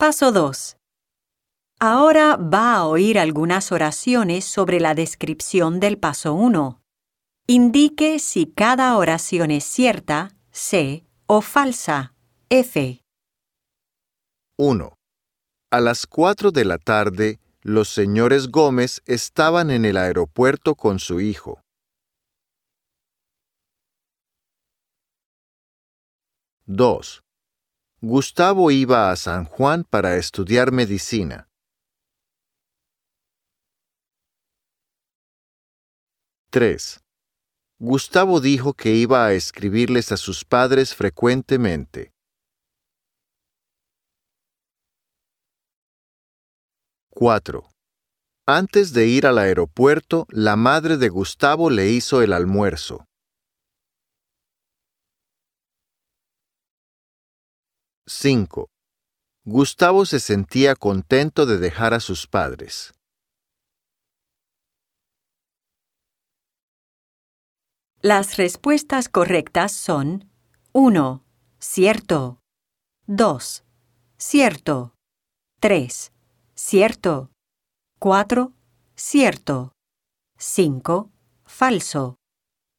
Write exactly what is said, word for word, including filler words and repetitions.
Paso dos. Ahora va a oír algunas oraciones sobre la descripción del paso uno. Indique si cada oración es cierta, C, o falsa, F. uno. A las cuatro de la tarde, los señores Gómez estaban en el aeropuerto con su hijo. dos. Gustavo iba a San Juan para estudiar medicina. tres. Gustavo dijo que iba a escribirles a sus padres frecuentemente. cuatro. Antes de ir al aeropuerto, la madre de Gustavo le hizo el almuerzo. cinco. Gustavo se sentía contento de dejar a sus padres. Las respuestas correctas son uno. Cierto. dos. Cierto. tres. Cierto. cuatro. Cierto. cinco. Falso.